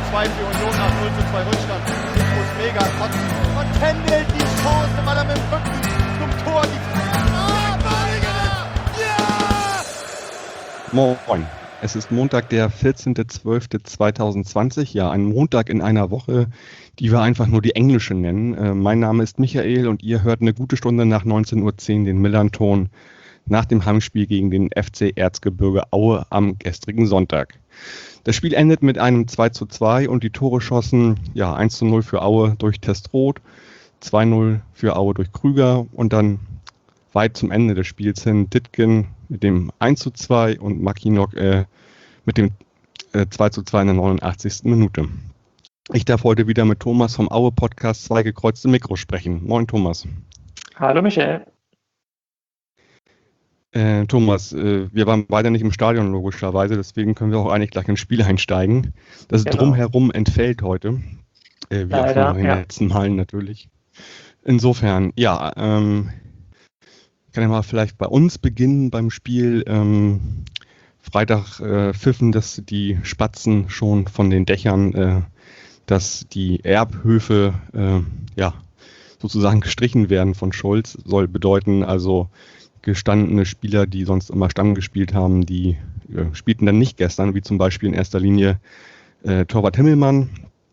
2 für Union nach 0:2 Rückstand. Nico Mega und Kendall die Chance, weil er mit dem Rücken zum Tor die Moin. Es ist Montag, der 14.12.2020, ja, ein Montag in einer Woche, die wir einfach nur die englische nennen. Mein Name ist Michael und ihr hört eine gute Stunde nach 19:10 Uhr den Millern-Ton nach dem Heimspiel gegen den FC Erzgebirge Aue am gestrigen Sonntag. Das Spiel endet mit einem 2:2 und die Tore schossen, ja, 1:0 für Aue durch Testroth, 2:0 für Aue durch Krüger und dann weit zum Ende des Spiels hin Dittgen mit dem 1:2 und Mackinock mit dem 2:2 in der 89. Minute. Ich darf heute wieder mit Thomas vom Aue-Podcast Zwei gekreuzte Mikros sprechen. Moin Thomas. Hallo Michael. Thomas, wir waren beide nicht im Stadion logischerweise, deswegen können wir auch eigentlich gleich ins Spiel einsteigen. Das Drumherum entfällt heute, wie auch schon in den letzten Malen natürlich. Insofern, ja, kann ja mal vielleicht bei uns beginnen beim Spiel. Freitag pfiffen das die Spatzen schon von den Dächern, dass die Erbhöfe sozusagen gestrichen werden von Schulz. Soll bedeuten, also gestandene Spieler, die sonst immer Stamm gespielt haben, die spielten dann nicht gestern, wie zum Beispiel in erster Linie Torwart Himmelmann,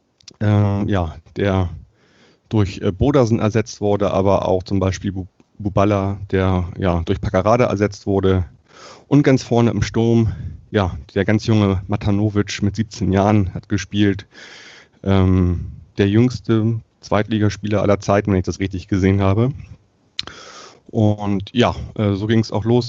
der durch Bodersen ersetzt wurde, aber auch zum Beispiel Buballa, der durch Paccarada ersetzt wurde. Und ganz vorne im Sturm, der ganz junge Matanovic mit 17 Jahren hat gespielt. Der jüngste Zweitligaspieler aller Zeiten, wenn ich das richtig gesehen habe. Und so ging es auch los.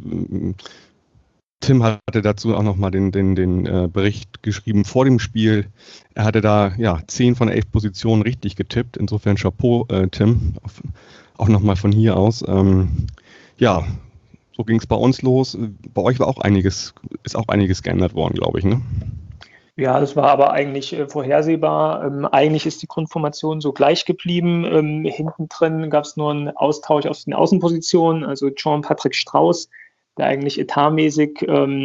Tim hatte dazu auch nochmal den Bericht geschrieben vor dem Spiel. Er hatte da 10 von 11 Positionen richtig getippt. Insofern Chapeau, Tim, auch nochmal von hier aus. So ging es bei uns los. Bei euch war ist auch einiges geändert worden, glaube ich, ne? Ja, das war aber eigentlich vorhersehbar. Eigentlich ist die Grundformation so gleich geblieben. Hinten drin gab es nur einen Austausch aus den Außenpositionen. Also Jean-Patrick Strauß, der eigentlich etatmäßig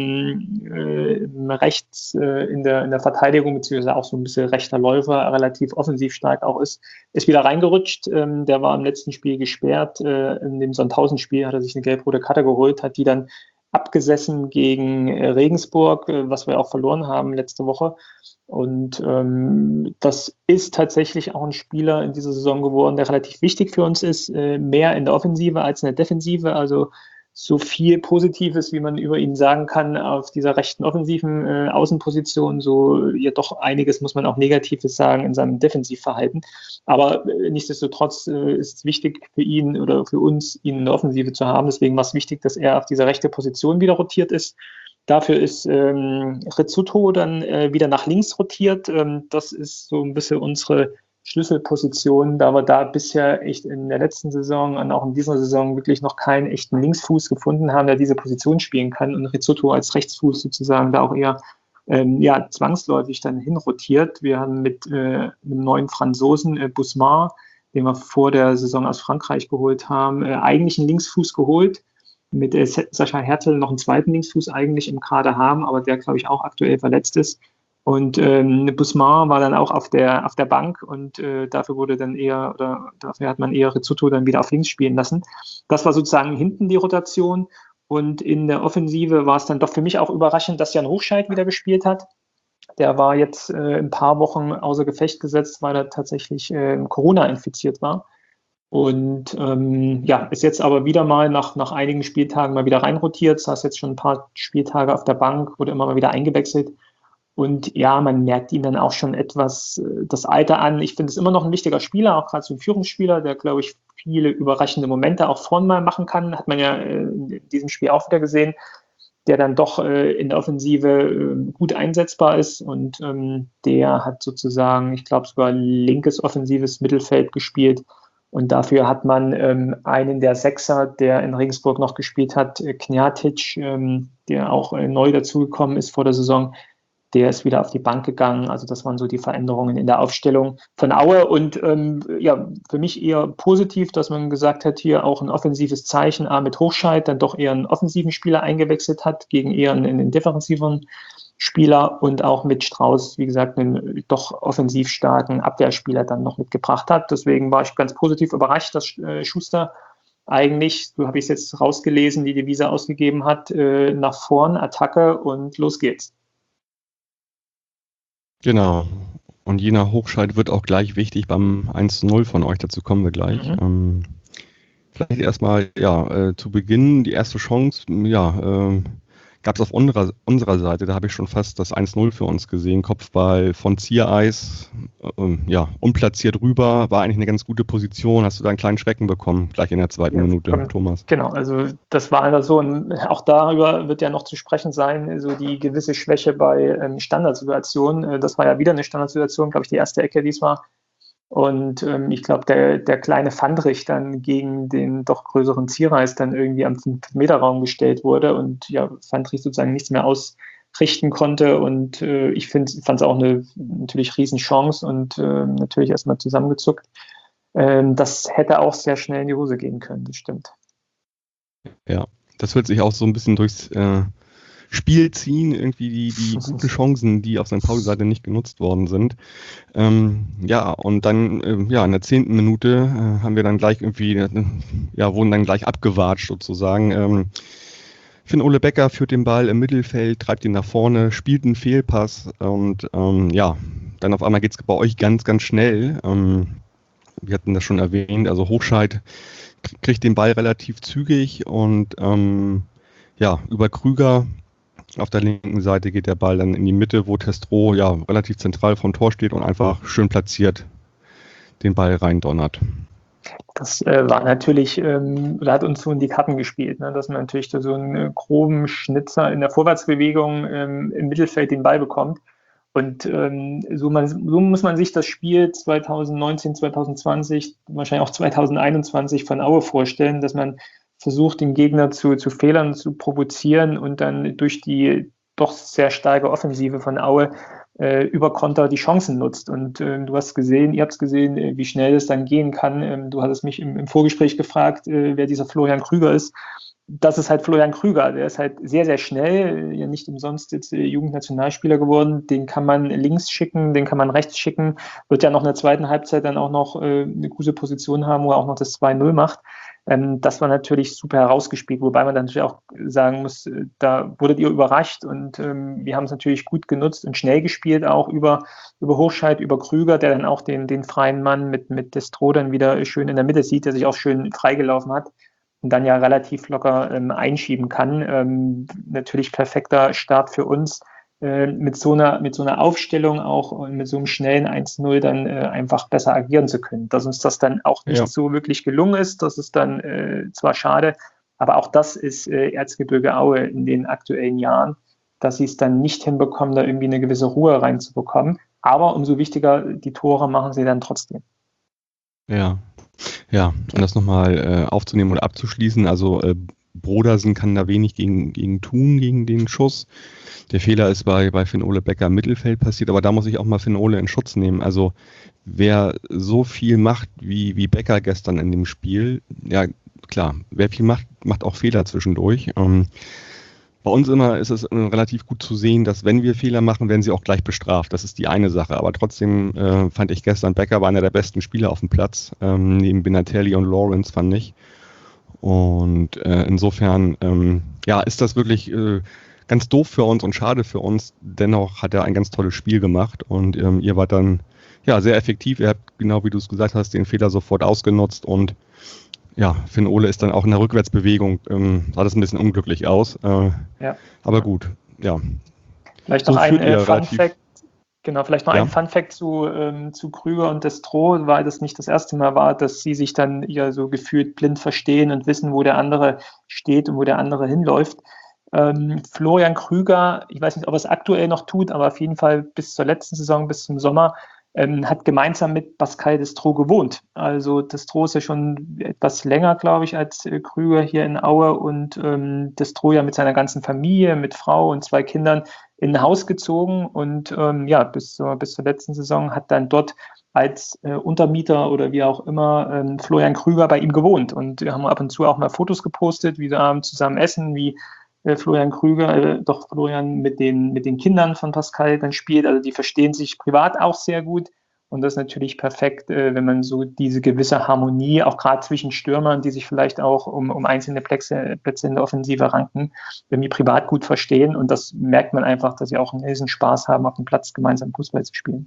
rechts in der Verteidigung, beziehungsweise auch so ein bisschen rechter Läufer, relativ offensiv stark auch ist wieder reingerutscht. Der war im letzten Spiel gesperrt. In dem Sandhausen-Spiel hat er sich eine gelb-rote Karte geholt, hat die dann abgesessen gegen Regensburg, was wir auch verloren haben letzte Woche. Und das ist tatsächlich auch ein Spieler in dieser Saison geworden, der relativ wichtig für uns ist, mehr in der Offensive als in der Defensive. Also so viel Positives, wie man über ihn sagen kann, auf dieser rechten offensiven Außenposition, so doch einiges muss man auch Negatives sagen in seinem Defensivverhalten. Aber nichtsdestotrotz ist es wichtig für ihn oder für uns, ihn in der Offensive zu haben. Deswegen war es wichtig, dass er auf dieser rechten Position wieder rotiert ist. Dafür ist Rizzuto dann wieder nach links rotiert. Das ist so ein bisschen unsere Schlüsselposition, da wir da bisher echt in der letzten Saison und auch in dieser Saison wirklich noch keinen echten Linksfuß gefunden haben, der diese Position spielen kann und Rizzuto als Rechtsfuß sozusagen da auch eher zwangsläufig dann hinrotiert. Wir haben mit einem neuen Franzosen, Bousmar, den wir vor der Saison aus Frankreich geholt haben, eigentlich einen Linksfuß geholt, mit Sascha Hertel noch einen zweiten Linksfuß eigentlich im Kader haben, aber der, glaube ich, auch aktuell verletzt ist. Und Bousmar war dann auch auf der Bank und dafür hat man eher Rizzuto dann wieder auf links spielen lassen. Das war sozusagen hinten die Rotation. Und in der Offensive war es dann doch für mich auch überraschend, dass Jan Hochscheid wieder gespielt hat. Der war jetzt ein paar Wochen außer Gefecht gesetzt, weil er tatsächlich Corona infiziert war. Und ist jetzt aber wieder mal nach einigen Spieltagen mal wieder reinrotiert, saß jetzt schon ein paar Spieltage auf der Bank, wurde immer mal wieder eingewechselt. Und man merkt ihm dann auch schon etwas das Alter an. Ich finde es immer noch ein wichtiger Spieler, auch gerade so ein Führungsspieler, der, glaube ich, viele überraschende Momente auch vorn mal machen kann. Hat man ja in diesem Spiel auch wieder gesehen, der dann doch in der Offensive gut einsetzbar ist. Und der hat sozusagen, ich glaube, sogar linkes offensives Mittelfeld gespielt. Und dafür hat man einen der Sechser, der in Regensburg noch gespielt hat, Kniatic, der auch neu dazugekommen ist vor der Saison, der ist wieder auf die Bank gegangen. Also das waren so die Veränderungen in der Aufstellung von Aue. Und für mich eher positiv, dass man gesagt hat, hier auch ein offensives Zeichen, mit Hochscheid dann doch eher einen offensiven Spieler eingewechselt hat, gegen eher einen defensiveren Spieler und auch mit Strauß, wie gesagt, einen doch offensiv starken Abwehrspieler dann noch mitgebracht hat. Deswegen war ich ganz positiv überrascht, dass Schuster eigentlich, so habe ich es jetzt rausgelesen, die Devise ausgegeben hat, nach vorn, Attacke und los geht's. Genau. Und jener Hochscheid wird auch gleich wichtig beim 1:0 von euch, dazu kommen wir gleich. Vielleicht erstmal, zu Beginn die erste Chance, gab es auf unserer Seite, da habe ich schon fast das 1:0 für uns gesehen, Kopfball von Ziereis, unplatziert rüber, war eigentlich eine ganz gute Position, hast du da einen kleinen Schrecken bekommen, gleich in der zweiten Minute, Thomas? Genau, also das war einfach so, und auch darüber wird ja noch zu sprechen sein, so die gewisse Schwäche bei Standardsituationen, das war ja wieder eine Standardsituation, glaube ich, die erste Ecke, die es war. Und ich glaube, der kleine Fandrich dann gegen den doch größeren Ziereis dann irgendwie am 5-Meter-Raum gestellt wurde und Fandrich sozusagen nichts mehr ausrichten konnte. Und ich fand es auch eine natürlich Riesenchance und natürlich erstmal zusammengezuckt. Das hätte auch sehr schnell in die Hose gehen können, das stimmt. Ja, das wird sich auch so ein bisschen durchs Spiel ziehen, irgendwie die guten Chancen, die auf St. Pauli-Seite nicht genutzt worden sind. Und dann, in der 10. Minute haben wir dann gleich wurden dann gleich abgewatscht sozusagen. Finn-Ole Becker führt den Ball im Mittelfeld, treibt ihn nach vorne, spielt einen Fehlpass und dann auf einmal geht es bei euch ganz, ganz schnell. Wir hatten das schon erwähnt, also Hochscheid kriegt den Ball relativ zügig und über Krüger auf der linken Seite geht der Ball dann in die Mitte, wo Testro relativ zentral vom Tor steht und einfach schön platziert den Ball reindonnert. Das war natürlich, hat uns so in die Karten gespielt, ne? Dass man natürlich so einen groben Schnitzer in der Vorwärtsbewegung im Mittelfeld den Ball bekommt. Und so muss man sich das Spiel 2019, 2020, wahrscheinlich auch 2021 von Aue vorstellen, dass man versucht, den Gegner zu Fehlern zu provozieren und dann durch die doch sehr starke Offensive von Aue über Konter die Chancen nutzt. Und ihr habt gesehen, wie schnell es dann gehen kann. Du hattest mich im Vorgespräch gefragt, wer dieser Florian Krüger ist. Das ist halt Florian Krüger, der ist halt sehr, sehr schnell, ja nicht umsonst jetzt Jugendnationalspieler geworden, den kann man links schicken, den kann man rechts schicken, wird ja noch in der zweiten Halbzeit dann auch noch eine gute Position haben, wo er auch noch das 2:0 macht. Das war natürlich super herausgespielt, wobei man dann natürlich auch sagen muss, da wurdet ihr überrascht und wir haben es natürlich gut genutzt und schnell gespielt, auch über Hochscheid, über Krüger, der dann auch den freien Mann mit Destro dann wieder schön in der Mitte sieht, der sich auch schön freigelaufen hat und dann ja relativ locker einschieben kann. Natürlich perfekter Start für uns, mit so einer Aufstellung auch und mit so einem schnellen 1:0 dann einfach besser agieren zu können. Dass uns das dann auch nicht so wirklich gelungen ist, das ist dann zwar schade, aber auch das ist Erzgebirge Aue in den aktuellen Jahren, dass sie es dann nicht hinbekommen, da irgendwie eine gewisse Ruhe reinzubekommen. Aber umso wichtiger, die Tore machen sie dann trotzdem. Ja, um das nochmal aufzunehmen oder abzuschließen, also Brodersen kann da wenig gegen tun, gegen den Schuss. Der Fehler ist bei Finn-Ole Becker im Mittelfeld passiert, aber da muss ich auch mal Finn-Ole in Schutz nehmen. Also wer so viel macht wie Becker gestern in dem Spiel, ja klar, wer viel macht auch Fehler zwischendurch. Bei uns immer ist es relativ gut zu sehen, dass wenn wir Fehler machen, werden sie auch gleich bestraft. Das ist die eine Sache. Aber trotzdem fand ich gestern, Becker war einer der besten Spieler auf dem Platz, neben Benatelli und Lawrence, fand ich. Und insofern ist das wirklich ganz doof für uns und schade für uns. Dennoch hat er ein ganz tolles Spiel gemacht und ihr wart dann sehr effektiv. Ihr habt, genau wie du es gesagt hast, den Fehler sofort ausgenutzt und Finn-Ole ist dann auch in der Rückwärtsbewegung, sah das ein bisschen unglücklich aus. Aber gut, ja. Vielleicht noch ein Fun-Fact. Genau, vielleicht noch ein Fun-Fact zu Krüger und Destro, weil das nicht das erste Mal war, dass sie sich dann so gefühlt blind verstehen und wissen, wo der andere steht und wo der andere hinläuft. Florian Krüger, ich weiß nicht, ob er es aktuell noch tut, aber auf jeden Fall bis zur letzten Saison, bis zum Sommer, hat gemeinsam mit Pascal Destro gewohnt. Also Destro ist ja schon etwas länger, glaube ich, als Krüger hier in Aue und Destro ja mit seiner ganzen Familie, mit Frau und 2 Kindern in ein Haus gezogen und bis zur letzten Saison hat dann dort als Untermieter oder wie auch immer Florian Krüger bei ihm gewohnt und wir haben ab und zu auch mal Fotos gepostet, wie sie abends zusammen essen, wie Florian Krüger, Florian mit den Kindern von Pascal dann spielt. Also die verstehen sich privat auch sehr gut. Und das ist natürlich perfekt, wenn man so diese gewisse Harmonie, auch gerade zwischen Stürmern, die sich vielleicht auch um einzelne Plätze in der Offensive ranken, irgendwie privat gut verstehen. Und das merkt man einfach, dass sie auch einen riesen Spaß haben, auf dem Platz gemeinsam Fußball zu spielen.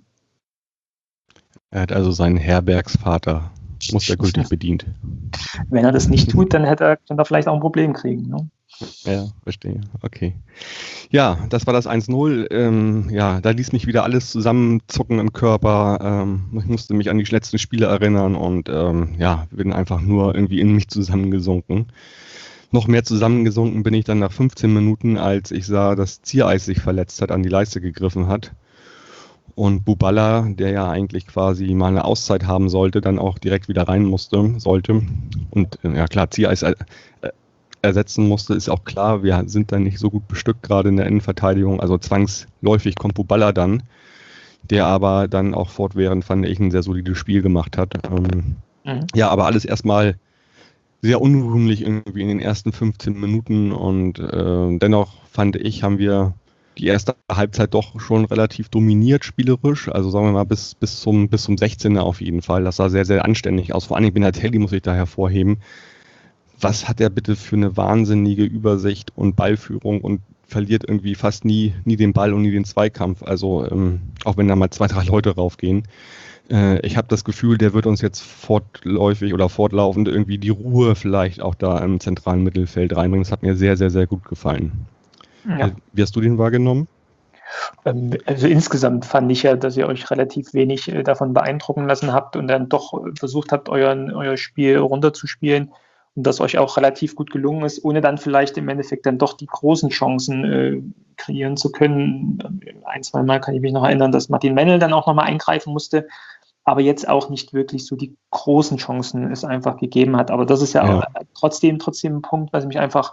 Er hat also seinen Herbergsvater mustergültig bedient. Wenn er das nicht tut, dann könnte er vielleicht auch ein Problem kriegen. Ne? Ja, verstehe. Okay. Ja, das war das 1-0. Ja, da ließ mich wieder alles zusammenzucken im Körper. Ich musste mich an die letzten Spiele erinnern und bin einfach nur irgendwie in mich zusammengesunken. Noch mehr zusammengesunken bin ich dann nach 15 Minuten, als ich sah, dass Ziereis sich verletzt hat, an die Leiste gegriffen hat. Und Buballa, der ja eigentlich quasi mal eine Auszeit haben sollte, dann auch direkt wieder rein sollte. Und ja klar, Ziereis ersetzen musste, ist auch klar, wir sind dann nicht so gut bestückt, gerade in der Innenverteidigung, also zwangsläufig kommt Buballa dann, der aber dann auch fortwährend, fand ich, ein sehr solides Spiel gemacht hat. Ja, aber alles erstmal sehr unrühmlich irgendwie in den ersten 15 Minuten und dennoch fand ich, haben wir die erste Halbzeit doch schon relativ dominiert spielerisch, also sagen wir mal bis zum 16er auf jeden Fall, das sah sehr, sehr anständig aus, vor allem Benatelli muss ich da hervorheben. Was hat er bitte für eine wahnsinnige Übersicht und Ballführung und verliert irgendwie fast nie den Ball und nie den Zweikampf. Also auch wenn da mal 2, 3 Leute raufgehen. Ich habe das Gefühl, der wird uns jetzt fortläufig oder fortlaufend irgendwie die Ruhe vielleicht auch da im zentralen Mittelfeld reinbringen. Das hat mir sehr, sehr, sehr gut gefallen. Ja. Wie hast du den wahrgenommen? Also insgesamt fand ich ja, dass ihr euch relativ wenig davon beeindrucken lassen habt und dann doch versucht habt, euer Spiel runterzuspielen. Und das euch auch relativ gut gelungen ist, ohne dann vielleicht im Endeffekt dann doch die großen Chancen kreieren zu können. 1, 2 Mal kann ich mich noch erinnern, dass Martin Mennel dann auch nochmal eingreifen musste, aber jetzt auch nicht wirklich so die großen Chancen es einfach gegeben hat. Aber das ist ja auch trotzdem ein Punkt, was mich einfach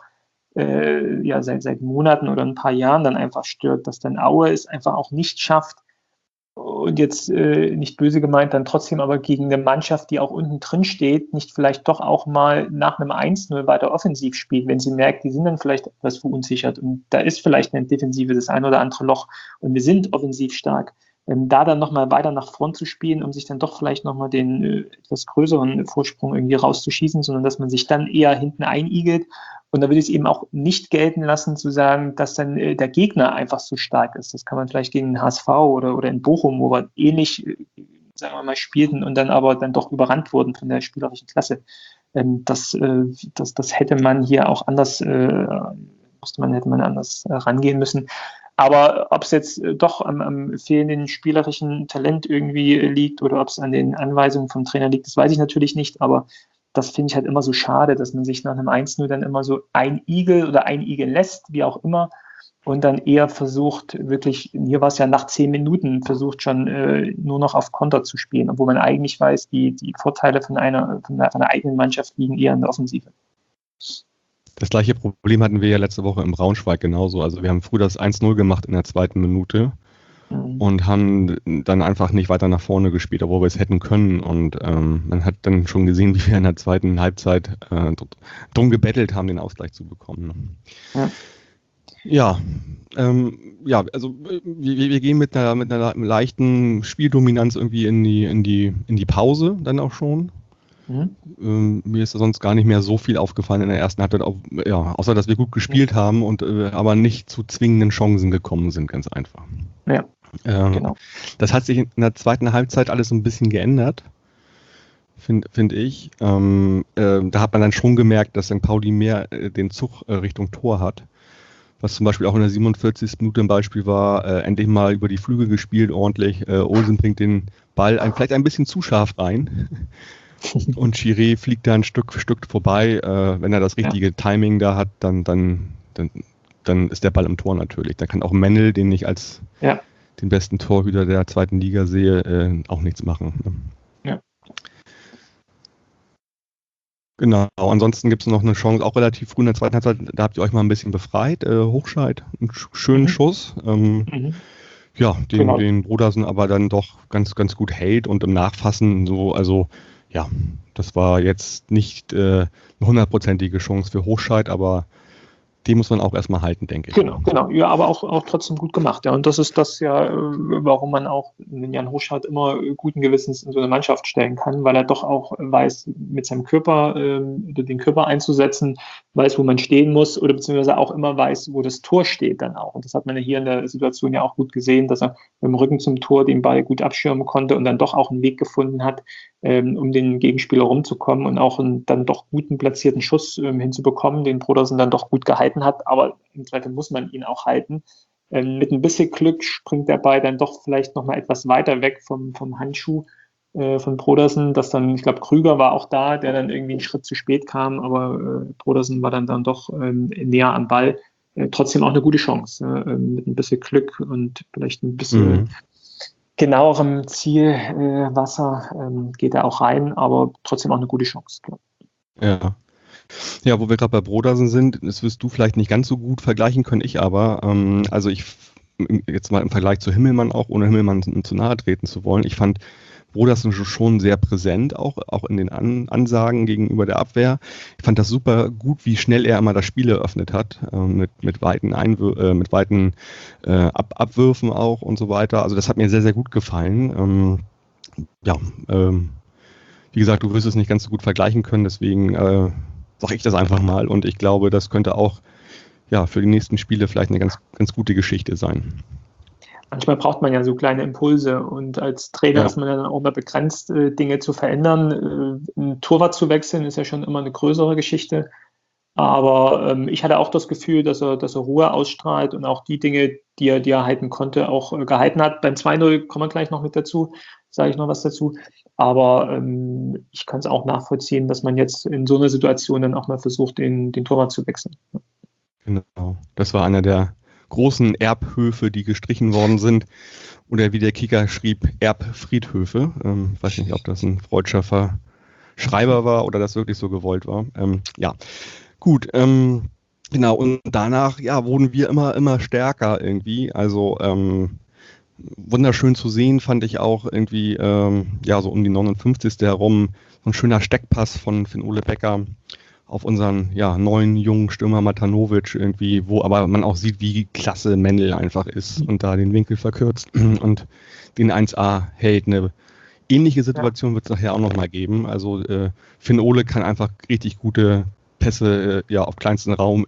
seit Monaten oder ein paar Jahren dann einfach stört, dass dann Aue es einfach auch nicht schafft, und jetzt nicht böse gemeint, dann trotzdem aber gegen eine Mannschaft, die auch unten drin steht, nicht vielleicht doch auch mal nach einem 1-0 weiter offensiv spielt, wenn sie merkt, die sind dann vielleicht etwas verunsichert und da ist vielleicht eine Defensive das ein oder andere Loch und wir sind offensiv stark. Da dann nochmal weiter nach vorn zu spielen, um sich dann doch vielleicht nochmal den etwas größeren Vorsprung irgendwie rauszuschießen, sondern dass man sich dann eher hinten einigelt. Und da würde ich es eben auch nicht gelten lassen, zu sagen, dass dann der Gegner einfach so stark ist. Das kann man vielleicht gegen den HSV oder in Bochum, wo wir ähnlich, sagen wir mal, spielten und dann aber dann doch überrannt wurden von der spielerischen Klasse. Das hätte man hier auch anders, hätte man anders rangehen müssen. Aber ob es jetzt doch am fehlenden spielerischen Talent irgendwie liegt oder ob es an den Anweisungen vom Trainer liegt, das weiß ich natürlich nicht, aber das finde ich halt immer so schade, dass man sich nach einem 1-0 dann immer so einigeln lässt, wie auch immer, und dann eher versucht, wirklich, hier war es ja nach 10 Minuten, versucht schon nur noch auf Konter zu spielen, obwohl man eigentlich weiß, die Vorteile von einer eigenen Mannschaft liegen eher in der Offensive. Das gleiche Problem hatten wir ja letzte Woche im Braunschweig genauso. Also wir haben früh das 1-0 gemacht in der 2. Minute und haben dann einfach nicht weiter nach vorne gespielt, obwohl wir es hätten können. Und man hat dann schon gesehen, wie wir in der 2. Halbzeit drum gebettelt haben, den Ausgleich zu bekommen. Also wir gehen mit einer leichten Spieldominanz irgendwie in die Pause dann auch schon. Mir ist sonst gar nicht mehr so viel aufgefallen in der ersten Halbzeit, außer dass wir gut gespielt haben und aber nicht zu zwingenden Chancen gekommen sind, ganz einfach. Ja, genau. Das hat sich in der 2. Halbzeit alles ein bisschen geändert, finde ich. Da hat man dann schon gemerkt, dass St. Pauli mehr den Zug Richtung Tor hat. Was zum Beispiel auch in der 47. Minute ein Beispiel war, endlich mal über die Flügel gespielt, ordentlich. Olsen bringt den Ball vielleicht ein bisschen zu scharf rein. Und Chiré fliegt da ein Stück für Stück vorbei. Wenn er das richtige Timing da hat, dann ist der Ball im Tor natürlich. Da kann auch Mennel, den ich als den besten Torhüter der 2. Liga sehe, auch nichts machen. Ja. Genau, ansonsten gibt es noch eine Chance, auch relativ früh in der 2. Halbzeit, da habt ihr euch mal ein bisschen befreit. Hochscheid, einen schönen Schuss. Den Brodersen aber dann doch ganz, ganz gut hält und im Nachfassen so, also ja, das war jetzt nicht eine 100%ige Chance für Hochscheid, aber den muss man auch erstmal halten, denke ich. Genau. Ja, aber auch trotzdem gut gemacht. Ja, und das ist das ja, warum man auch den Jan Hurschardt immer guten Gewissens in so eine Mannschaft stellen kann, weil er doch auch weiß, mit seinem Körper, den Körper einzusetzen, weiß, wo man stehen muss oder beziehungsweise auch immer weiß, wo das Tor steht dann auch. Und das hat man ja hier in der Situation ja auch gut gesehen, dass er mit dem Rücken zum Tor den Ball gut abschirmen konnte und dann doch auch einen Weg gefunden hat, um den Gegenspieler rumzukommen und auch einen dann doch guten platzierten Schuss hinzubekommen, den Brodersen dann doch gut gehalten hat, aber im Zweifel muss man ihn auch halten. Mit ein bisschen Glück springt der Ball dann doch vielleicht nochmal etwas weiter weg vom Handschuh von Brodersen, dass dann, ich glaube, Krüger war auch da, der dann irgendwie einen Schritt zu spät kam, aber Brodersen war dann doch näher am Ball. Trotzdem auch eine gute Chance, mit ein bisschen Glück und vielleicht ein bisschen genauerem Zielwasser geht er auch rein, aber trotzdem auch eine gute Chance. Ja. Ja, wo wir gerade bei Brodersen sind, das wirst du vielleicht nicht ganz so gut vergleichen können, ich aber. Also ich, jetzt mal im Vergleich zu Himmelmann auch, ohne Himmelmann zu nahe treten zu wollen, ich fand Brodersen schon sehr präsent, auch in den Ansagen gegenüber der Abwehr. Ich fand das super gut, wie schnell er immer das Spiel eröffnet hat, mit weiten Abwürfen auch und so weiter. Also das hat mir sehr, sehr gut gefallen. Wie gesagt, du wirst es nicht ganz so gut vergleichen können, deswegen sage ich das einfach mal. Und ich glaube, das könnte auch für die nächsten Spiele vielleicht eine ganz, ganz gute Geschichte sein. Manchmal braucht man ja so kleine Impulse und als Trainer ist man dann auch mal begrenzt, Dinge zu verändern. Ein Torwart zu wechseln ist ja schon immer eine größere Geschichte. Aber ich hatte auch das Gefühl, dass er Ruhe ausstrahlt und auch die Dinge, die er halten konnte, auch gehalten hat. Beim 2-0 kommen wir gleich noch mit dazu, sage ich noch was dazu. Aber ich kann es auch nachvollziehen, dass man jetzt in so einer Situation dann auch mal versucht, den Torwart zu wechseln. Genau, das war einer der großen Erbhöfe, die gestrichen worden sind. Oder wie der Kicker schrieb, Erbfriedhöfe. Weiß nicht, ob das ein freudscher Schreiber war oder das wirklich so gewollt war. Gut. Genau, und danach wurden wir immer stärker irgendwie. Also wunderschön zu sehen fand ich auch irgendwie, so um die 59. herum, so ein schöner Steckpass von Ole Becker auf unseren neuen jungen Stürmer Matanovic irgendwie, wo aber man auch sieht, wie klasse Mendel einfach ist und da den Winkel verkürzt und den 1A hält. Eine ähnliche Situation wird es nachher auch nochmal geben. Also Finn Ole kann einfach richtig gute Pässe auf kleinsten Raum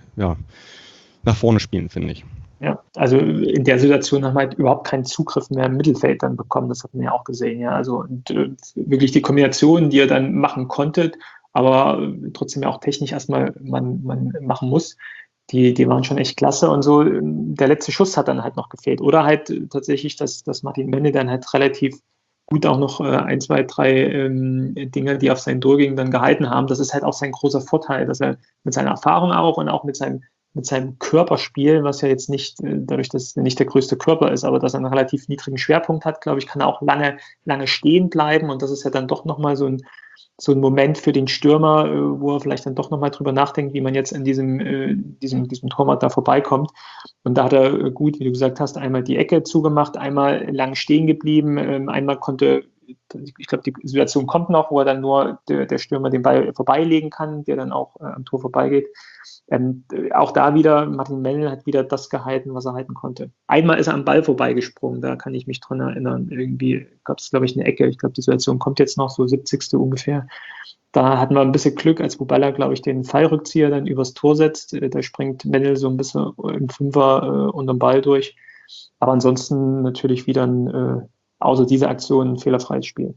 nach vorne spielen, finde ich. Ja, also in der Situation haben wir halt überhaupt keinen Zugriff mehr im Mittelfeld dann bekommen. Das hat man ja auch gesehen. Ja, also wirklich die Kombinationen, die er dann machen konnte, aber trotzdem ja auch technisch erstmal man machen muss, die waren schon echt klasse und so. Der letzte Schuss hat dann halt noch gefehlt. Oder halt tatsächlich, dass Martin Mende dann halt relativ gut auch noch 1, 2, 3 Dinge, die auf seinen Durchgängen dann gehalten haben. Das ist halt auch sein großer Vorteil, dass er mit seiner Erfahrung auch und auch mit seinem Körperspiel, was ja jetzt nicht, dadurch, dass er nicht der größte Körper ist, aber dass er einen relativ niedrigen Schwerpunkt hat, glaube ich, kann er auch lange stehen bleiben und das ist ja dann doch nochmal so ein Moment für den Stürmer, wo er vielleicht dann doch nochmal drüber nachdenkt, wie man jetzt in diesem Torwart da vorbeikommt. Und da hat er gut, wie du gesagt hast, einmal die Ecke zugemacht, einmal lang stehen geblieben, einmal konnte, ich glaube, die Situation kommt noch, wo er dann nur der Stürmer den Ball vorbeilegen kann, der dann auch am Tor vorbeigeht. Auch da wieder, Martin Mendel hat wieder das gehalten, was er halten konnte. Einmal ist er am Ball vorbeigesprungen, da kann ich mich dran erinnern. Irgendwie gab es, glaube ich, eine Ecke. Ich glaube, die Situation kommt jetzt noch, so 70. ungefähr. Da hatten wir ein bisschen Glück, als Buballa, glaube ich, den Fallrückzieher dann übers Tor setzt. Da springt Mendel so ein bisschen im Fünfer unterm Ball durch. Aber ansonsten natürlich wieder außer dieser Aktion ein fehlerfreies Spiel.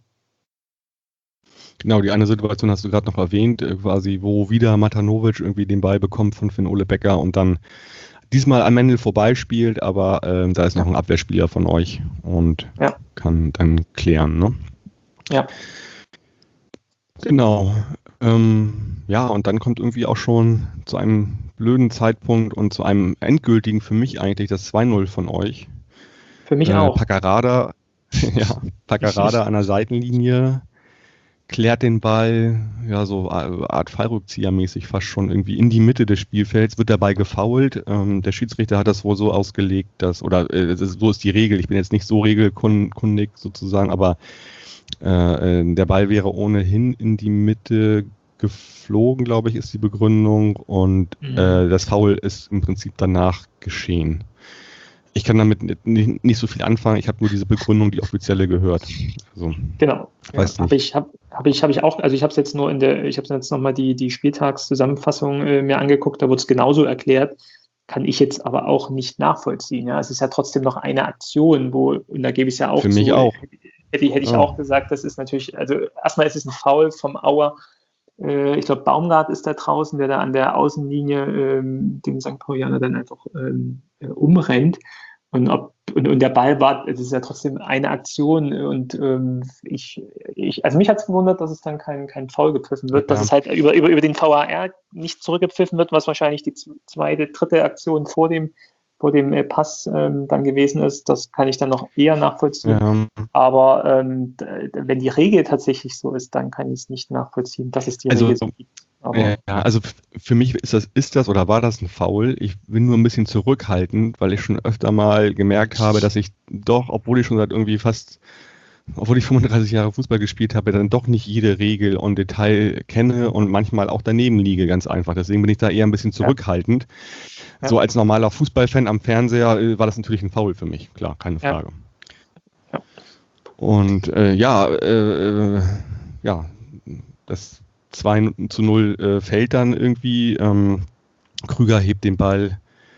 Genau, die eine Situation hast du gerade noch erwähnt, quasi, wo wieder Matanovic irgendwie den Ball bekommt von Finn Ole Becker und dann diesmal an Mendel vorbeispielt, aber da ist noch ein Abwehrspieler von euch und kann dann klären, ne? Ja. Genau. Und dann kommt irgendwie auch schon zu einem blöden Zeitpunkt und zu einem endgültigen für mich eigentlich das 2-0 von euch. Für mich auch. Paccarada an der Seitenlinie klärt den Ball, so Art Fallrückzieher-mäßig fast schon irgendwie in die Mitte des Spielfelds, wird dabei gefoult. Der Schiedsrichter hat das wohl so ausgelegt, so ist die Regel. Ich bin jetzt nicht so regelkundig sozusagen, aber der Ball wäre ohnehin in die Mitte geflogen, glaube ich, ist die Begründung. Und das Foul ist im Prinzip danach geschehen. Ich kann damit nicht so viel anfangen. Ich habe nur diese Begründung, die offizielle, gehört. Also, Genau. weiß Ja, nicht. habe ich auch, also ich habe es jetzt nur ich habe jetzt nochmal die Spieltagszusammenfassung mir angeguckt, da wurde es genauso erklärt, kann ich jetzt aber auch nicht nachvollziehen. Ja, es ist ja trotzdem noch eine Aktion, und da gebe ich es ja auch Für mich auch. Hätte ich auch gesagt, das ist natürlich, also erstmal ist es ein Foul vom Auer. Ich glaube, Baumgart ist da draußen, der da an der Außenlinie den St. Paulianer dann einfach umrennt. Und der Ball war, es ist ja trotzdem eine Aktion und also mich hat es gewundert, dass es dann kein Foul gepfiffen wird, dass es halt über den VAR nicht zurückgepfiffen wird, was wahrscheinlich die zweite, dritte Aktion vor dem Pass dann gewesen ist. Das kann ich dann noch eher nachvollziehen. Ja. Aber wenn die Regel tatsächlich so ist, dann kann ich es nicht nachvollziehen, dass es die Regel so gibt. Also für mich ist das oder war das ein Foul. Ich bin nur ein bisschen zurückhaltend, weil ich schon öfter mal gemerkt habe, dass ich doch, obwohl ich 35 Jahre Fußball gespielt habe, dann doch nicht jede Regel und Detail kenne und manchmal auch daneben liege, ganz einfach. Deswegen bin ich da eher ein bisschen zurückhaltend. Ja. So als normaler Fußballfan am Fernseher war das natürlich ein Foul für mich, klar, keine Frage. Ja. Und das 2-0 fällt dann irgendwie. Krüger hebt den Ball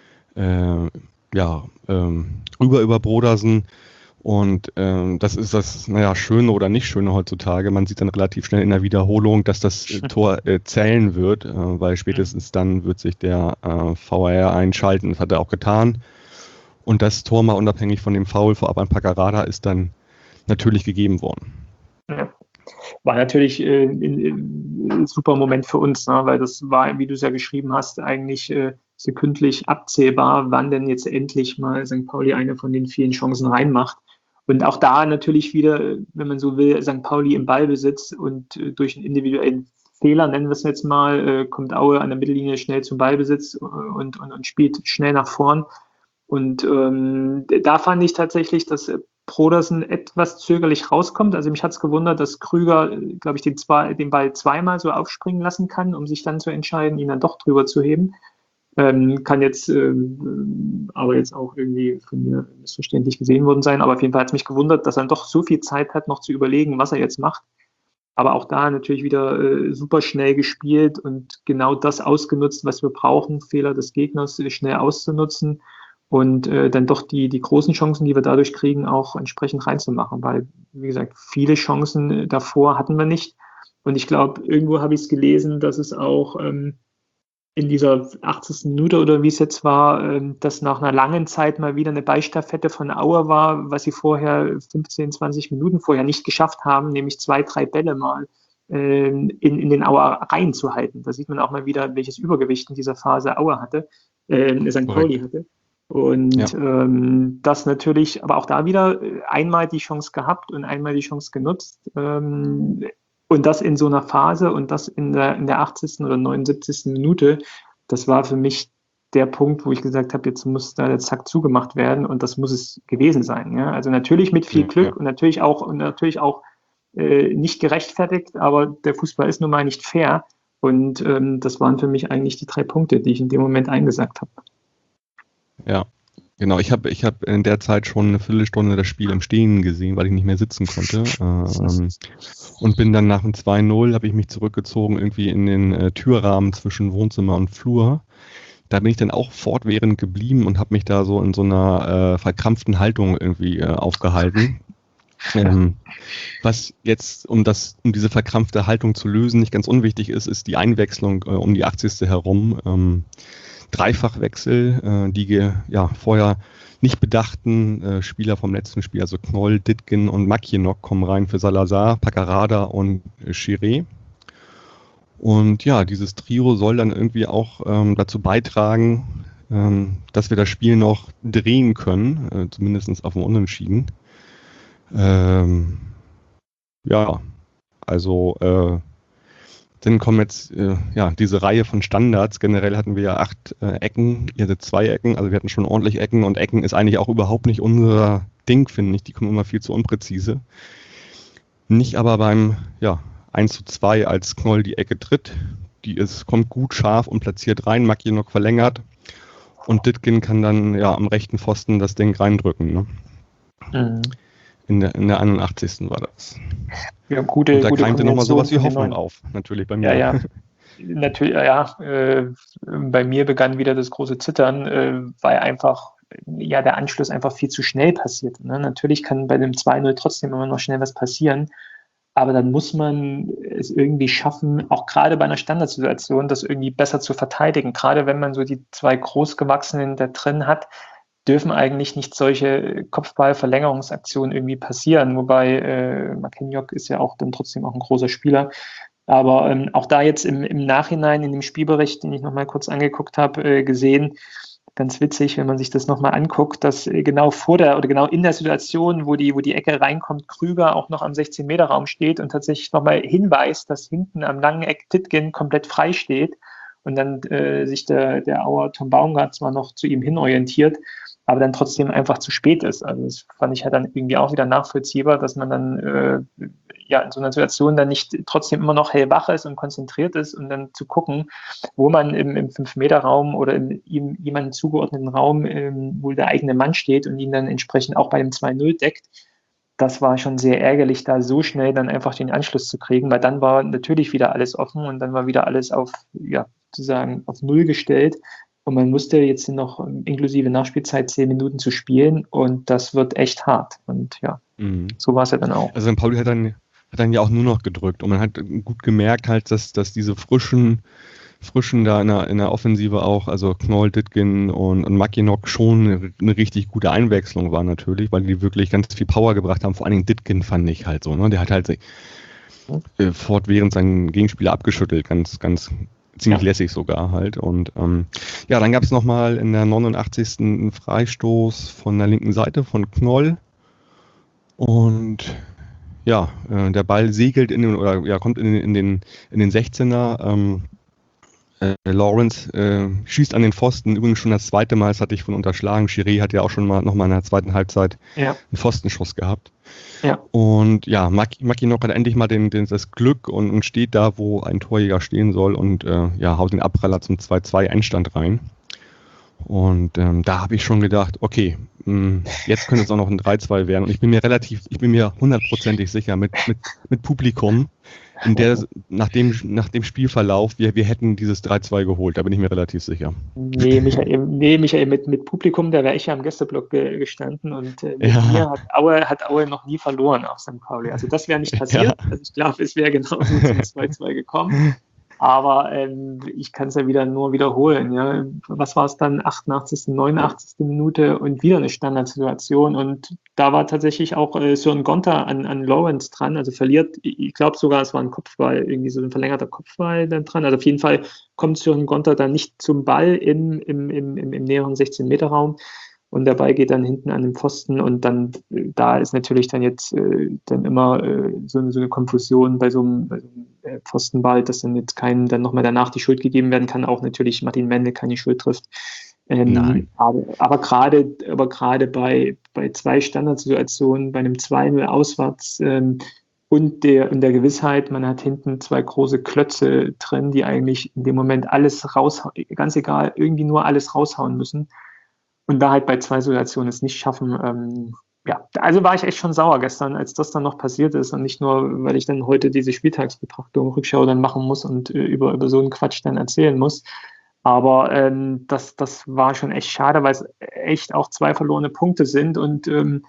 rüber über Brodersen. Und das ist das, Schöne oder nicht Schöne heutzutage. Man sieht dann relativ schnell in der Wiederholung, dass das Tor zählen wird, weil spätestens dann wird sich der VAR einschalten. Das hat er auch getan. Und das Tor, mal unabhängig von dem Foul vorab an Paccarada, ist dann natürlich gegeben worden. Ja. War natürlich ein super Moment für uns, ne? Weil das war, wie du es ja geschrieben hast, eigentlich sekündlich abzählbar, wann denn jetzt endlich mal St. Pauli eine von den vielen Chancen reinmacht. Und auch da natürlich wieder, wenn man so will, St. Pauli im Ballbesitz und durch einen individuellen Fehler, nennen wir es jetzt mal, kommt Aue an der Mittellinie schnell zum Ballbesitz und spielt schnell nach vorn. Und da fand ich tatsächlich, dass Brodersen etwas zögerlich rauskommt. Also mich hat es gewundert, dass Krüger, glaube ich, den Ball zweimal so aufspringen lassen kann, um sich dann zu entscheiden, ihn dann doch drüber zu heben. Kann jetzt aber jetzt auch irgendwie von mir missverständlich gesehen worden sein. Aber auf jeden Fall hat es mich gewundert, dass er doch so viel Zeit hat, noch zu überlegen, was er jetzt macht. Aber auch da natürlich wieder super schnell gespielt und genau das ausgenutzt, was wir brauchen, Fehler des Gegners schnell auszunutzen. Und dann doch die großen Chancen, die wir dadurch kriegen, auch entsprechend reinzumachen. Weil, wie gesagt, viele Chancen davor hatten wir nicht. Und ich glaube, irgendwo habe ich es gelesen, dass es auch in dieser 80. Minute oder wie es jetzt war, dass nach einer langen Zeit mal wieder eine Ballstaffette von Auer war, was sie vorher 15, 20 Minuten vorher nicht geschafft haben, nämlich 2, 3 Bälle mal in den Auer reinzuhalten. Da sieht man auch mal wieder, welches Übergewicht in dieser Phase Auer hatte, St. Pauli hatte. Und das natürlich, aber auch da wieder einmal die Chance gehabt und einmal die Chance genutzt. Und das in so einer Phase und das in der 80. oder 79. Minute, das war für mich der Punkt, wo ich gesagt habe, jetzt muss da der Zack zugemacht werden und das muss es gewesen sein. Ja? Also natürlich mit viel Glück und natürlich auch nicht gerechtfertigt, aber der Fußball ist nun mal nicht fair. Und das waren für mich eigentlich die 3 Punkte, die ich in dem Moment eingesagt habe. Ja, genau. Ich hab in der Zeit schon eine Viertelstunde das Spiel im Stehen gesehen, weil ich nicht mehr sitzen konnte. Und bin dann nach dem 2-0, habe ich mich zurückgezogen irgendwie in den Türrahmen zwischen Wohnzimmer und Flur. Da bin ich dann auch fortwährend geblieben und habe mich da so in so einer verkrampften Haltung irgendwie aufgehalten. Was jetzt, um diese verkrampfte Haltung zu lösen, nicht ganz unwichtig ist die Einwechslung um die 80. herum. Dreifachwechsel, die vorher nicht bedachten Spieler vom letzten Spiel, also Knoll, Dittgen und Makienok kommen rein für Salazar, Paccarada und Chiré. Und ja, dieses Trio soll dann irgendwie auch dazu beitragen, dass wir das Spiel noch drehen können, zumindest auf dem Unentschieden. Dann kommen jetzt diese Reihe von Standards. Generell hatten wir ja 8 Ecken, ihr hattet 2 Ecken, also wir hatten schon ordentlich Ecken und Ecken ist eigentlich auch überhaupt nicht unser Ding, finde ich. Die kommen immer viel zu unpräzise. Nicht aber beim 1:2, als Knoll die Ecke tritt. Kommt gut scharf und platziert rein, Mackinock verlängert und Dittgen kann dann am rechten Pfosten das Ding reindrücken. Ne? Mhm. In der 81. war das. Ja, und da keimte nochmal sowas wie Hoffnung auf, natürlich bei mir. Ja. Natürlich, bei mir begann wieder das große Zittern, weil einfach der Anschluss einfach viel zu schnell passiert. Ne? Natürlich kann bei dem 2:0 trotzdem immer noch schnell was passieren, aber dann muss man es irgendwie schaffen, auch gerade bei einer Standardsituation, das irgendwie besser zu verteidigen. Gerade wenn man so die zwei Großgewachsenen da drin hat, dürfen eigentlich nicht solche Kopfballverlängerungsaktionen irgendwie passieren. Wobei Mackinock ist ja auch dann trotzdem auch ein großer Spieler. Aber auch da jetzt im Nachhinein in dem Spielbericht, den ich nochmal kurz angeguckt habe, gesehen, ganz witzig, wenn man sich das nochmal anguckt, dass genau genau in der Situation, wo die Ecke reinkommt, Krüger auch noch am 16-Meter-Raum steht und tatsächlich nochmal hinweist, dass hinten am langen Eck Dittgen komplett frei steht und dann sich der Auer Tom Baumgart zwar noch zu ihm hin orientiert, aber dann trotzdem einfach zu spät ist. Also das fand ich halt dann irgendwie auch wieder nachvollziehbar, dass man dann in so einer Situation dann nicht trotzdem immer noch hellwach ist und konzentriert ist und dann zu gucken, wo man im 5-Meter-Raum oder im ihm jemandem zugeordneten Raum, wo der eigene Mann steht und ihn dann entsprechend auch bei dem 2:0 deckt. Das war schon sehr ärgerlich, da so schnell dann einfach den Anschluss zu kriegen, weil dann war natürlich wieder alles offen und dann war wieder alles sozusagen auf Null gestellt. Und man musste jetzt noch inklusive Nachspielzeit 10 Minuten zu spielen und das wird echt hart. Und so war es ja dann auch. Also Pauli hat dann ja auch nur noch gedrückt und man hat gut gemerkt halt, dass diese frischen da in der Offensive auch, also Knoll, Dittgen und Mackinock schon eine richtig gute Einwechslung war natürlich, weil die wirklich ganz viel Power gebracht haben. Vor allen Dingen Dittgen fand ich halt so, ne? Der hat halt fortwährend seinen Gegenspieler abgeschüttelt, ganz ziemlich lässig sogar halt. Und dann gab es nochmal in der 89. einen Freistoß von der linken Seite von Knoll. Und der Ball segelt kommt in den 16er. Lawrence schießt an den Pfosten, übrigens schon das zweite Mal, das hatte ich von unterschlagen. Chiré hat ja auch schon mal nochmal in der zweiten Halbzeit einen Pfostenschuss gehabt. Ja. Und Mackinock hat endlich mal das Glück und steht da, wo ein Torjäger stehen soll und haut den Abpraller zum 2:2 Endstand rein. Und da habe ich schon gedacht, okay, jetzt könnte es auch noch ein 3:2 werden. Und ich bin mir hundertprozentig sicher, mit Publikum, nach dem Spielverlauf, wir hätten dieses 3:2 geholt, da bin ich mir relativ sicher. Nee, Michael, mit Publikum, da wäre ich ja am Gästeblock gestanden und mir hat Aue noch nie verloren auf St. Pauli. Also das wäre nicht passiert. Ja. Also ich glaube, es wäre genauso zum 2:2 gekommen. Aber ich kann es ja nur wiederholen. Ja. Was war es dann? 88., 89. Minute und wieder eine Standardsituation. Und da war tatsächlich auch Sören Gonter an Lawrence dran. Also verliert, ich glaube sogar, es war ein Kopfball, irgendwie so ein verlängerter Kopfball dann dran. Also auf jeden Fall kommt Sören Gonter dann nicht zum Ball im näheren 16-Meter-Raum. Und der Ball geht dann hinten an den Pfosten und dann, da ist natürlich dann jetzt dann immer so eine Konfusion bei so einem Pfostenball, dass dann jetzt keinem dann nochmal danach die Schuld gegeben werden kann, auch natürlich Martin Mendel keine Schuld trifft. Nein. Aber gerade bei zwei Standardsituationen, bei einem 2:0 auswärts und der Gewissheit, man hat hinten zwei große Klötze drin, die eigentlich in dem Moment alles raushauen, ganz egal, irgendwie nur alles raushauen müssen. Und da halt bei zwei Situationen es nicht schaffen, also war ich echt schon sauer gestern, als das dann noch passiert ist und nicht nur, weil ich dann heute diese Spieltagsbetrachtung, Rückschau dann machen muss und über so einen Quatsch dann erzählen muss. Aber das war schon echt schade, weil es echt auch 2 verlorene Punkte sind und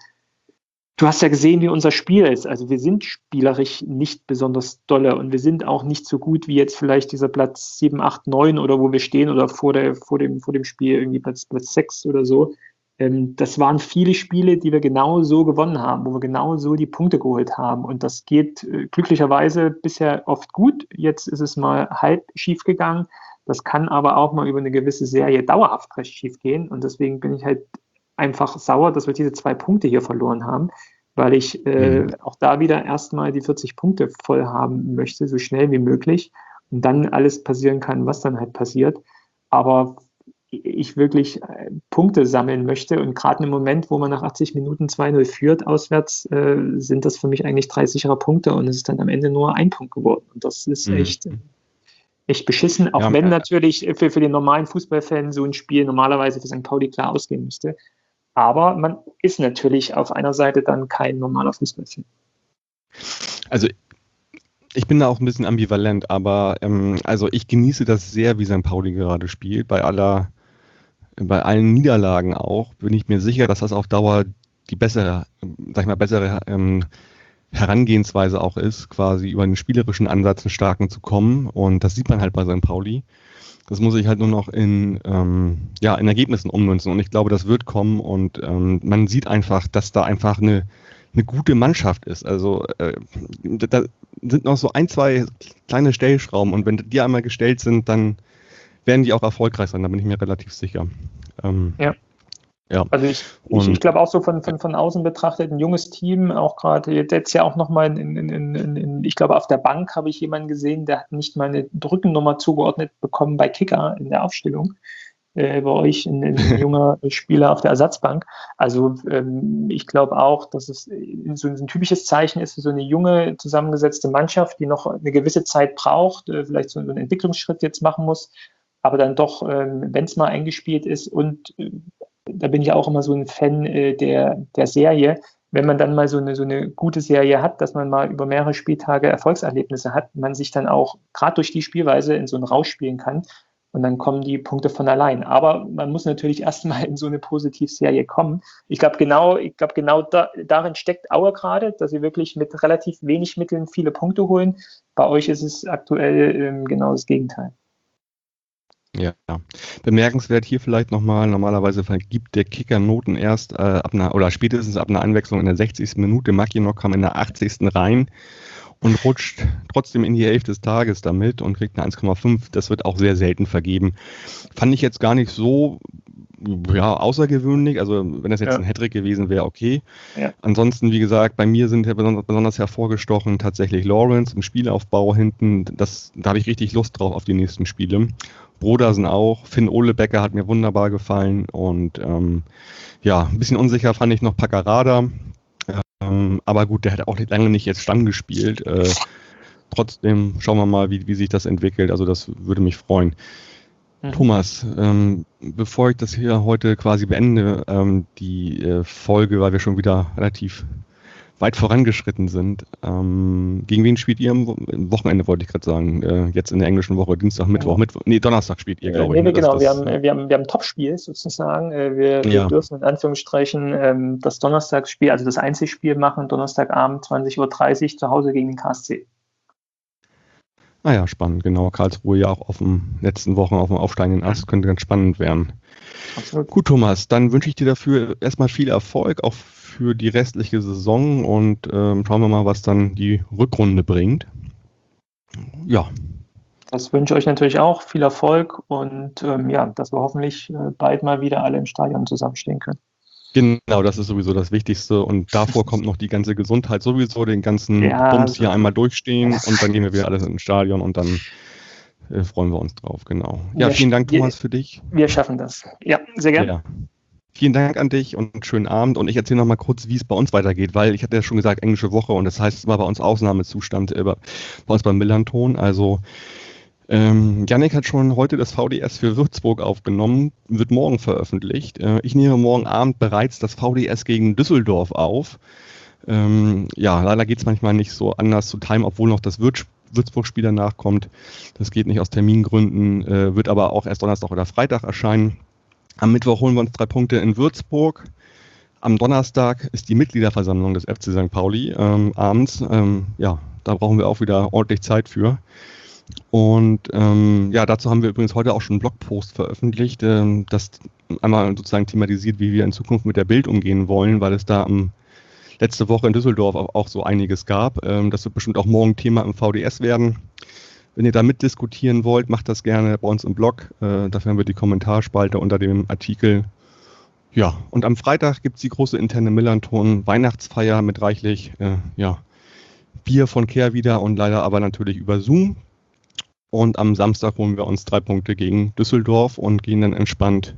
du hast ja gesehen, wie unser Spiel ist. Also wir sind spielerisch nicht besonders dolle und wir sind auch nicht so gut wie jetzt vielleicht dieser Platz 7, 8, 9 oder wo wir stehen oder vor dem Spiel irgendwie Platz 6 oder so. Das waren viele Spiele, die wir genau so gewonnen haben, wo wir genau so die Punkte geholt haben. Und das geht glücklicherweise bisher oft gut. Jetzt ist es mal halb schief gegangen. Das kann aber auch mal über eine gewisse Serie dauerhaft recht schief gehen. Und deswegen bin ich halt einfach sauer, dass wir diese 2 Punkte hier verloren haben, weil ich auch da wieder erstmal die 40 Punkte voll haben möchte, so schnell wie möglich und dann alles passieren kann, was dann halt passiert. Aber ich wirklich Punkte sammeln möchte. Und gerade im Moment, wo man nach 80 Minuten 2-0 führt auswärts, sind das für mich eigentlich 3 sichere Punkte und es ist dann am Ende nur ein Punkt geworden. Und das ist echt beschissen, auch wenn natürlich für den normalen Fußballfan so ein Spiel normalerweise für St. Pauli klar ausgehen müsste. Aber man ist natürlich auf einer Seite dann kein normaler Fußballfan. Also ich bin da auch ein bisschen ambivalent, aber also ich genieße das sehr, wie St. Pauli gerade spielt. Bei allen Niederlagen auch bin ich mir sicher, dass das auf Dauer die bessere Herangehensweise auch ist, quasi über einen spielerischen Ansatz einen starken zu kommen. Und das sieht man halt bei St. Pauli. Das muss ich halt nur noch in Ergebnissen ummünzen. Und ich glaube, das wird kommen. Und man sieht einfach, dass da einfach eine gute Mannschaft ist. Also da sind noch so 1, 2 kleine Stellschrauben. Und wenn die einmal gestellt sind, dann werden die auch erfolgreich sein. Da bin ich mir relativ sicher. Ja. Also ich glaube auch so von außen betrachtet, ein junges Team, auch gerade jetzt ja auch nochmal ich glaube auf der Bank habe ich jemanden gesehen, der hat nicht mal eine Rückennummer zugeordnet bekommen bei Kicker in der Aufstellung. Bei euch ein junger Spieler auf der Ersatzbank. Also ich glaube auch, dass es so ein typisches Zeichen ist für so eine junge, zusammengesetzte Mannschaft, die noch eine gewisse Zeit braucht, vielleicht so einen Entwicklungsschritt jetzt machen muss, aber dann doch, wenn es mal eingespielt ist und da bin ich auch immer so ein Fan der Serie, wenn man dann mal so eine gute Serie hat, dass man mal über mehrere Spieltage Erfolgserlebnisse hat, man sich dann auch gerade durch die Spielweise in so einen Rausch spielen kann und dann kommen die Punkte von allein. Aber man muss natürlich erstmal in so eine Positivserie kommen. Ich glaube genau darin steckt Aue gerade, dass sie wirklich mit relativ wenig Mitteln viele Punkte holen. Bei euch ist es aktuell genau das Gegenteil. Ja, bemerkenswert hier vielleicht nochmal, normalerweise vergibt der Kicker Noten erst spätestens ab einer Einwechslung in der 60. Minute. Mackinock kam in der 80. rein und rutscht trotzdem in die 11 des Tages damit und kriegt eine 1,5. Das wird auch sehr selten vergeben. Fand ich jetzt gar nicht so außergewöhnlich, also wenn das jetzt ein Hattrick gewesen wäre, okay. Ja. Ansonsten, wie gesagt, bei mir sind besonders hervorgestochen tatsächlich Lawrence im Spielaufbau hinten. Da habe ich richtig Lust drauf auf die nächsten Spiele. Brodersen auch. Finn Olebecker hat mir wunderbar gefallen und ein bisschen unsicher fand ich noch Paccarada. Aber gut, der hat auch lange nicht jetzt Stamm gespielt. Trotzdem schauen wir mal, wie sich das entwickelt. Also das würde mich freuen. Thomas, bevor ich das hier heute quasi beende, die Folge, weil wir schon wieder relativ weit vorangeschritten sind. Gegen wen spielt ihr am Wochenende, wollte ich gerade sagen. Jetzt in der englischen Woche, Dienstag, Mittwoch. Donnerstag spielt ihr, glaube ich. Genau, wir haben ein Topspiel sozusagen. Wir dürfen in Anführungsstrichen das Donnerstagsspiel, also das Einzelspiel machen, Donnerstagabend 20.30 Uhr zu Hause gegen den KSC. Ja, spannend, genau. Karlsruhe ja auch auf den letzten Wochen auf dem aufsteigenden Ast, könnte ganz spannend werden. Absolut. Gut, Thomas, dann wünsche ich dir dafür erstmal viel Erfolg, auch für die restliche Saison und schauen wir mal, was dann die Rückrunde bringt. Ja. Das wünsche ich euch natürlich auch. Viel Erfolg und dass wir hoffentlich bald mal wieder alle im Stadion zusammenstehen können. Genau, das ist sowieso das Wichtigste und davor kommt noch die ganze Gesundheit sowieso, den ganzen Bums hier einmal durchstehen und dann gehen wir wieder alles ins Stadion und dann freuen wir uns drauf, genau. Ja, vielen Dank, Thomas, für dich. Wir schaffen das. Ja, sehr gerne. Ja. Vielen Dank an dich und einen schönen Abend und ich erzähle noch mal kurz, wie es bei uns weitergeht, weil ich hatte ja schon gesagt, englische Woche und das heißt, es war bei uns Ausnahmezustand bei uns beim Millanton, also Yannick hat schon heute das VDS für Würzburg aufgenommen, wird morgen veröffentlicht. Ich nehme morgen Abend bereits das VDS gegen Düsseldorf auf. Leider geht es manchmal nicht so anders zu timen, obwohl noch das Würzburg-Spiel danach kommt. Das geht nicht aus Termingründen, wird aber auch erst Donnerstag oder Freitag erscheinen. Am Mittwoch holen wir uns 3 Punkte in Würzburg. Am Donnerstag ist die Mitgliederversammlung des FC St. Pauli abends. Da brauchen wir auch wieder ordentlich Zeit für. Und dazu haben wir übrigens heute auch schon einen Blogpost veröffentlicht, das einmal sozusagen thematisiert, wie wir in Zukunft mit der Bild umgehen wollen, weil es da letzte Woche in Düsseldorf auch so einiges gab. Das wird bestimmt auch morgen Thema im VDS werden. Wenn ihr da mitdiskutieren wollt, macht das gerne bei uns im Blog. Dafür haben wir die Kommentarspalte unter dem Artikel. Ja, und am Freitag gibt es die große interne Millanton Weihnachtsfeier mit reichlich Bier von Kehr wieder und leider aber natürlich über Zoom. Und am Samstag holen wir uns 3 Punkte gegen Düsseldorf und gehen dann entspannt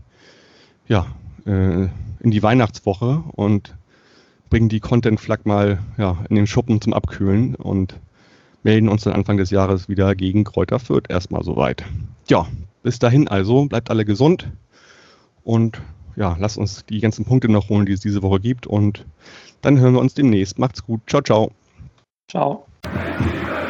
in die Weihnachtswoche und bringen die Content-Flag mal in den Schuppen zum Abkühlen und melden uns dann Anfang des Jahres wieder gegen Kräuter Fürth erstmal soweit. Ja, bis dahin also, bleibt alle gesund und lasst uns die ganzen Punkte noch holen, die es diese Woche gibt und dann hören wir uns demnächst. Macht's gut. Ciao, ciao. Ciao.